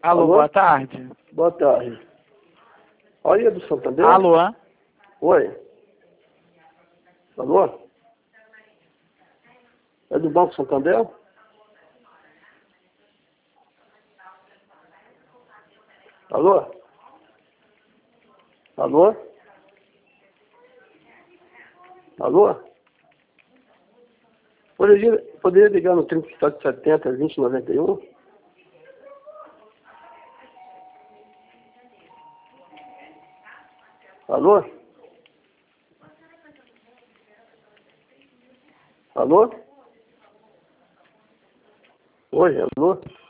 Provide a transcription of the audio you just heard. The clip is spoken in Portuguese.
Alô, Alô? boa tarde. Boa tarde. Olha, do Santander? Alô? Oi. Alô? É do Banco Santander? Alô? Alô? Alô? Poderia ligar no 3770 2091? Alô? Alô? Oi, alô?